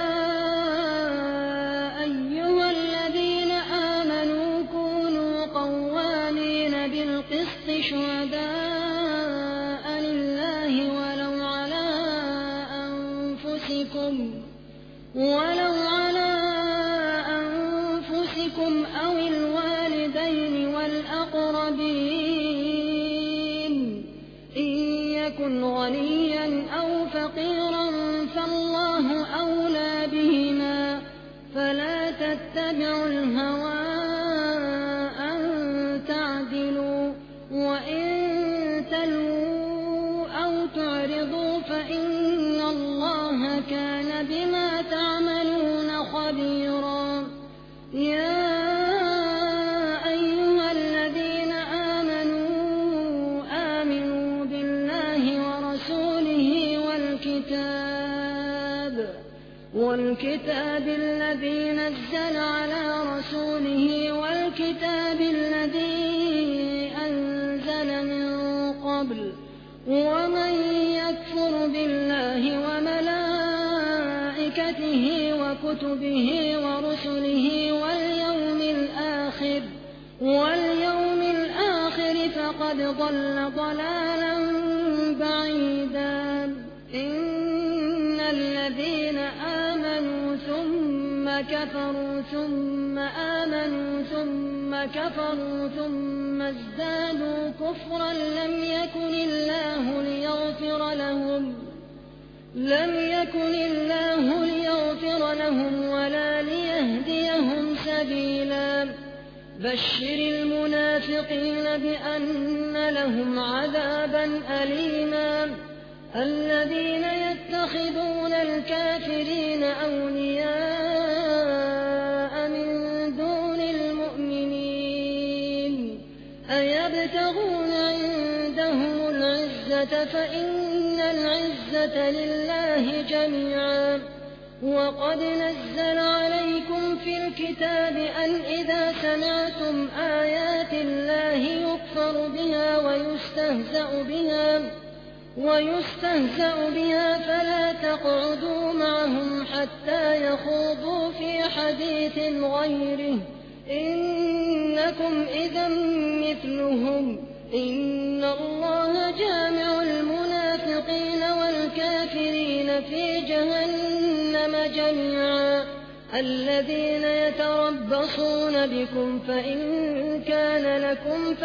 أيها الذين آمنوا كونوا قوامين بالقسط شهداء لله ولو على أنفسكم أو الوالدين والأقربين. إن يكن غنيا أو فقيرا فالله أولى بهما، فلا تتبعوا الهوى أن تعدلوا، وإن تلووا أو تعرضوا فإن الله كان بما تعملون خبيرا. يا أيها الذين آمنوا بالله ورسوله والكتاب الذي نزل على رسوله والكتاب الذي أنزل من قبل. ومن يكفر بالله وملائكته وكتبه ورسله واليوم الآخر فقد ضل ضلالا بعيدا. إن الذين آمنوا ثم كفروا ثم آمنوا ثم كفروا ثم ازدادوا كفرا لم يكن الله ليغفر لهم ولا ليهديهم سبيلا. بشر المنافقين بأن لهم عذابا أليما. الذين يتخذون الكافرين أولياء من دون المؤمنين أيبتغون عندهم العزة فإن العزة لله جميعا. وقد نزل عليكم في الكتاب أن إذا سمعتم آيات الله يكفر بها ويستهزأ بها فلا تقعدوا معهم حتى يخوضوا في حديث غيره إنكم إذا مثلهم. إن الله جامع المنافقين والكافرين في جهنم جميعا. الذين يتربصون بكم فإن كان لكم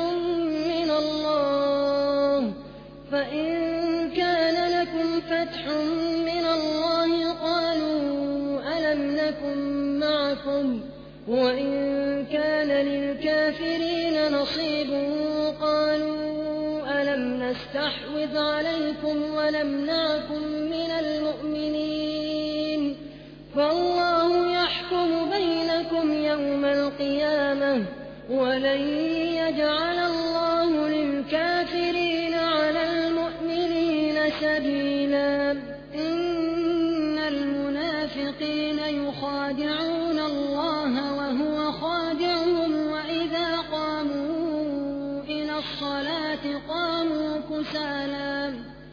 فتح من الله قالوا ألم نكن معكم، وإن كان للكافرين نصيب قالوا ألم نستحوذ عليكم ونمنعكم من المؤمنين. فالله يحكم بينكم يوم القيامة ولن يجعل الله للكافرين على المؤمنين سبيلا. إن المنافقين يخادعون الله وهو خادعهم وإذا قاموا إلى الصلاة قاموا كسالى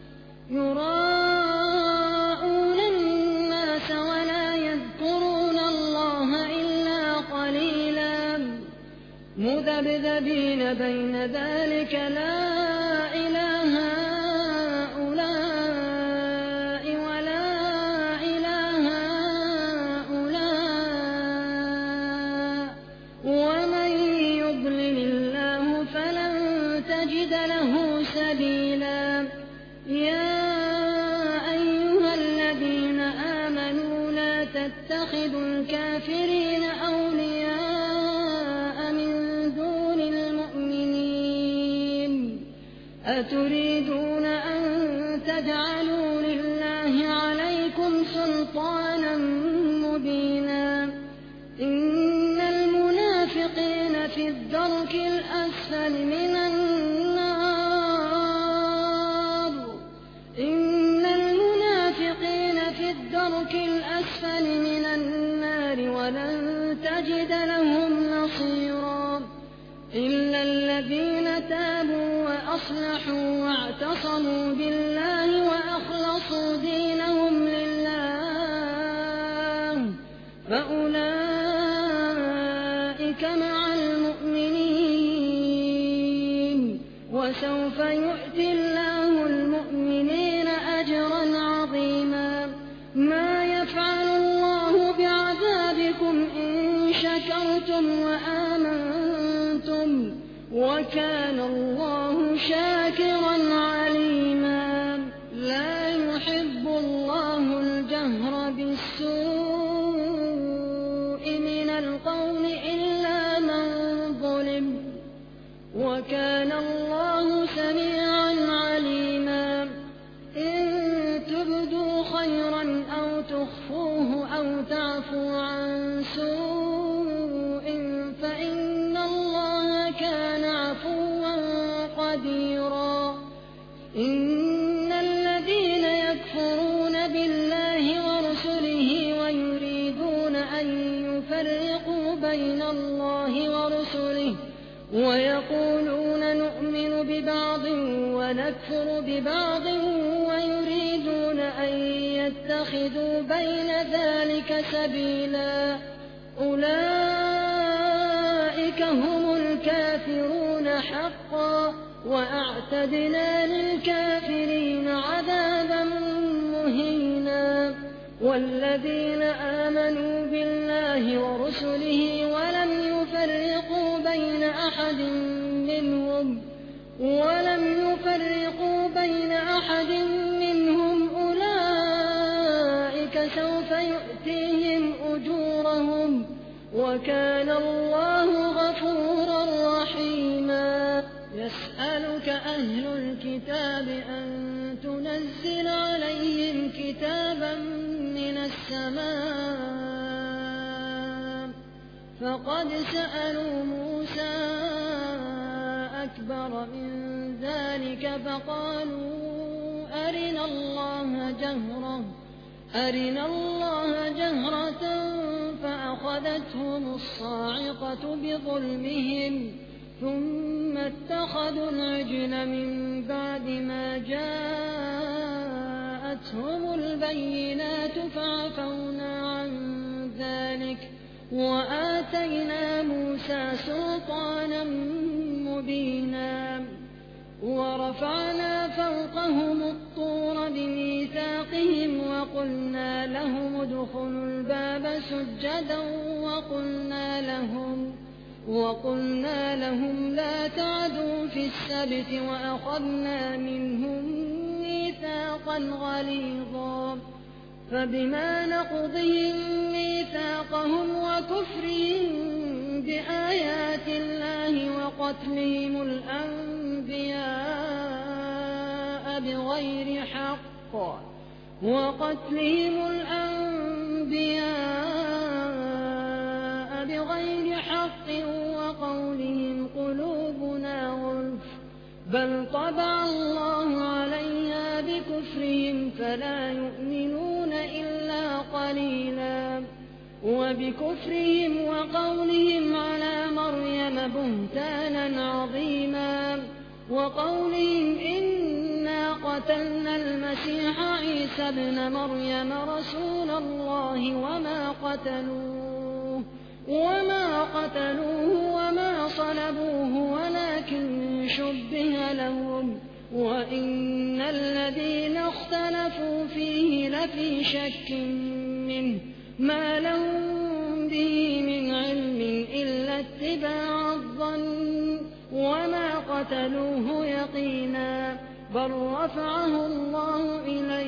يراءون الناس ولا يذكرون الله إلا قليلا. مذبذبين بين ذلك لا إله هؤلاء ولا إله هؤلاء ومن يضلل الله فلن تجد له سبيلا. يا أيها الذين آمنوا لا تتخذوا الكافرين أولياء من دون المؤمنين أتريدون أن تجعلوا لله عليكم سلطانا مبينا. إن المنافقين في الدرك الأسفل من النار ولن تجد لهم نصيرا إلا الذين تابوا وأصلحوا واعتصموا بالله وأخلصوا دينهم لله فأولئك مع المؤمنين وسوف يؤتي الله المؤمنين أجرا عظيما. ما يفعل الله بعذابكم إن شكرتم وآمنتم وكان الله شاكرا عليما. لا يحب الله الجهر بالسوء من القول إلا من ظلم وكان الله سميعا عليما. إن تبدوا خيرا أو تخفوه أو تعفوا عن سوء فإن الله كان عفوا قديرا. إن الذين يكفرون بالله ورسله ويريدون أن يفرقوا بين الله ورسله ويقولون نؤمن ببعض ونكفر ببعض ويريدون أن يتخذوا بين ذلك سبيلا أولئك هم الكافرون حقا وأعتدنا للكافرين عذابا مهينا. والذين آمنوا بالله ورسله ولم يفرقوا بين أحد منهم أولئك سوف يؤتيهم أجورهم وكان الله غفورا رحيما. يسألك أهل الكتاب أن تنزل عليهم كتابا من السماء فقد سألوا موسى أكبر من ذلك فقالوا أرنا الله جهرة فأخذتهم الصاعقة بظلمهم ثم اتخذوا العجل من بعد ما جاءتهم البينات فعفونا عن ذلك وآتينا موسى سلطانا مبينا. ورفعنا فوقهم الطور بميثاقهم وقلنا لهم ادخلوا الباب سجدا وقلنا لهم لا تعدوا في السبت وأخذنا منهم ميثاقا غليظا. فبما نقضهم ميثاقهم وكفرهم بآيات الله وقتلهم الأنبياء بغير حق وقولهم قلوبنا غلف بل طبع الله عليها بكفرهم فلا يؤمنون إلا قليلا. وبكفرهم وقولهم على مريم بهتانا عظيما وقولهم إنا قتلنا المسيح عيسى ابن مريم رسول الله وما قتلوه وما صلبوه ولكن شبه لهم وإن الذين اختلفوا فيه لفي شك منه ما لهم به من علم إلا اتباع الظن وما قتلوه يقينا بل رفعه الله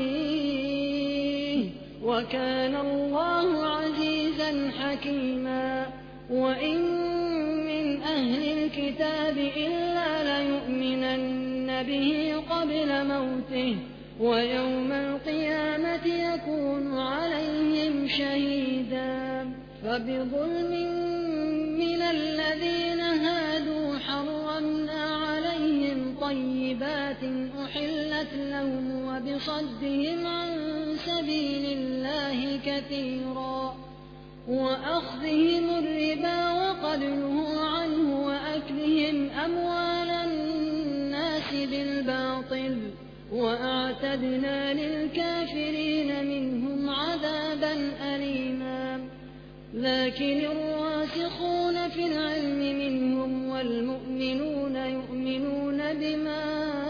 إليه وكان الله عزيزا حكيما وإن من أهل الكتاب إلا ليؤمنن به قبل موته ويوم القيامة يكون عليهم شهيدا فبظلم من الذين هادوا حرمنا عليهم طيبات أحلت لهم وبصدهم عن سبيل الله كثيرا وأخذهم الربا وقد نهوا عنه وأكلهم أموال الناس بالباطل وأعتدنا للكافرين منهم عذابا أليما لكن الراسخون في العلم منهم والمؤمنون يؤمنون بما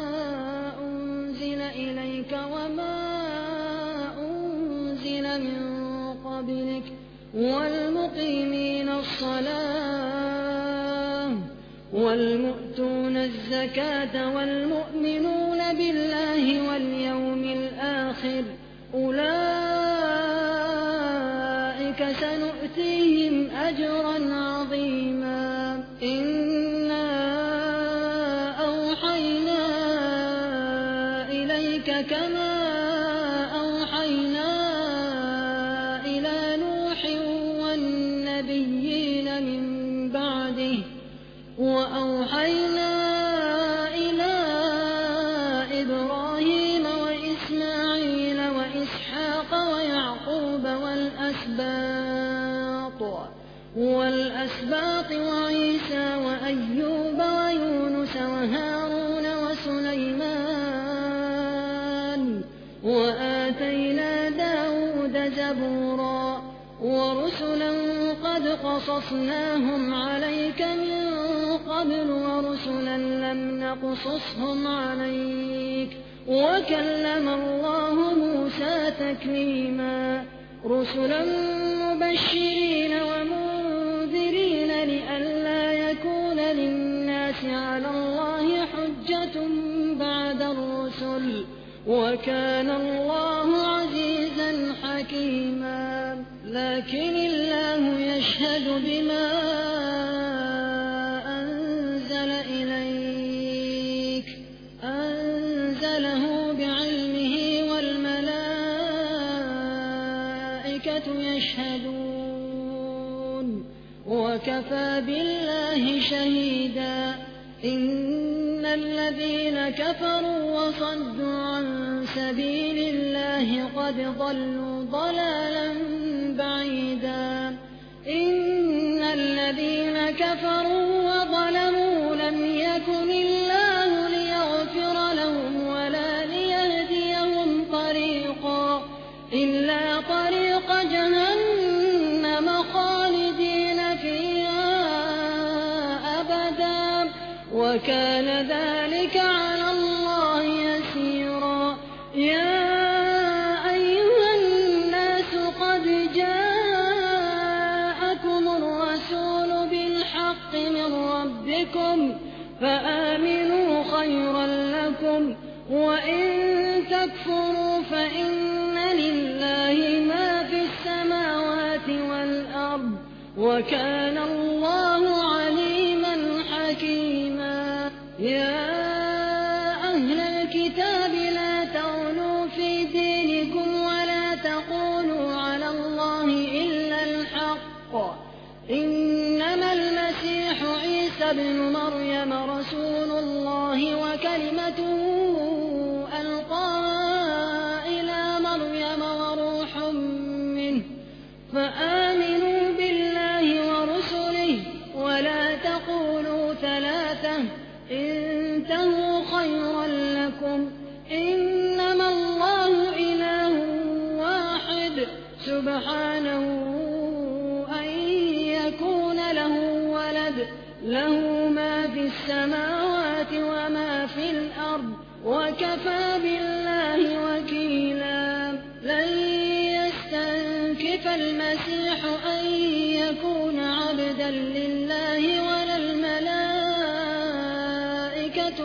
أنزل إليك وما أنزل من قبلك والمقيمين الصلاة والمؤتون الزكاة والمؤمنون بالله واليوم الآخر أولئك سنؤتيهم أجرا عظيما إنا أوحينا إليك كما أوحينا إلى نوح والنبيين من بعده وأوحينا إلى إبراهيم وإسماعيل وإسحاق ويعقوب والأسباط وعيسى وأيوب ويونس وهارون وسليمان وآتينا داود زبورا ورسلا قد قصصناهم عليك من قبل ورسلا لم نقصصهم عليك وكلم الله موسى تكليما رسلا مبشرين ومنذرين لئلا يكون للناس على الله حجة بعد الرسل وكان الله عزيزا حكيما لكن الله يشهد بما أنزل إليك أنزله بعلمه والملائكة يشهدون وكفى بالله شهيدا إن الذين كفروا وصدوا عن سبيل الله قد ضلوا ضلالا بعيدا إن الذين كفروا وظلموا لم يكن الله ليغفر لهم ولا ليهديهم طريقا إلا طريق جهنم خالدين فيها أبدا وكان ذلك على الله يسيرا يا أيها الناس قد جاءكم الرسول بالحق من ربكم فآمنوا خيرا لكم وإن تكفروا فإن لله ما في السماوات والأرض وكان الله عليما حكيما يا أهل الكتاب لا تغلوا في دينكم ولا تقولوا على الله إلا الحق إنما المسيح عيسى ابن مريم رسول الله وكلمته ألقاها إلى مريم وروح منه فآمنوا بالله ورسله ولا تقولوا ثلاثة انتهوا خيرا لكم إنما الله إله واحد سبحانه أن يكون السماوات وما في الأرض وكفى بالله وكيلا. لن يستنكف المسيح أن يكون عبدا لله ولا الملائكة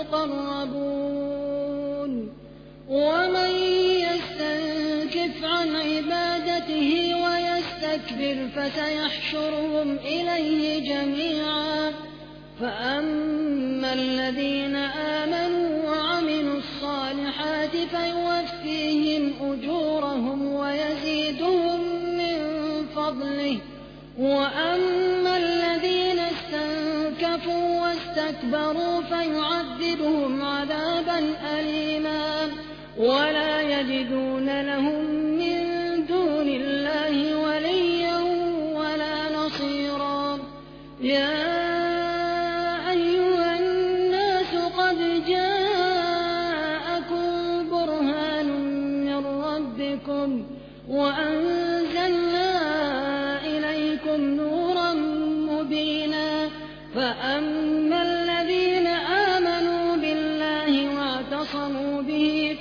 المقربون، ومن يستنكف عن عبادته ويستكبر فسيحشرهم إليه جميعا. فأما الذين آمنوا وعملوا الصالحات فيوفيهم أجورهم ويزيدهم من فضله، وأما الذين استنكفوا واستكبروا فيعذبهم عذابا أليما ولا يجدون لهم من دون الله وليا ولا نصيرا. يا أيها الناس قد جاءكم برهان من ربكم وأنزلنا إليكم نورا مبينا. فأما الذين آمنوا بالله واعتصموا به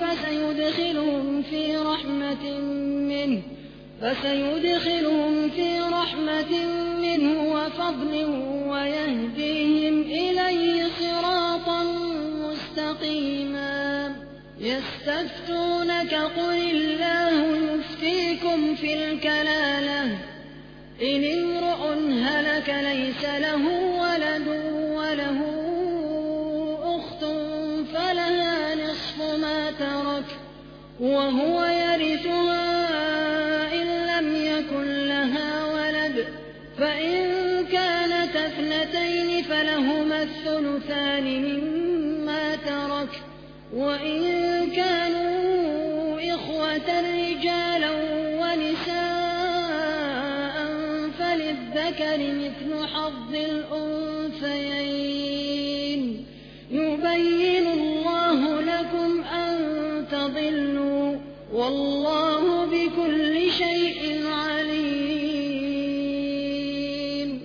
فسيدخلهم في رحمة منه وفضل ويهديهم إليه صراطا مستقيما. يستفتونك قل الله يفتيكم في الكلالة إن امرؤ هلك ليس له ولد وله أخت فلها نصف ما ترك وهو يرثها إن لم يكن لها ولد، فإن كانت اثنتين فلهما الثلثان مما ترك، وإن كانوا إخوة رجالا ونساء فللذكر مثل حظ الأنثيين. يبين الله لكم أن تضلوا والله بكل شيء عليم.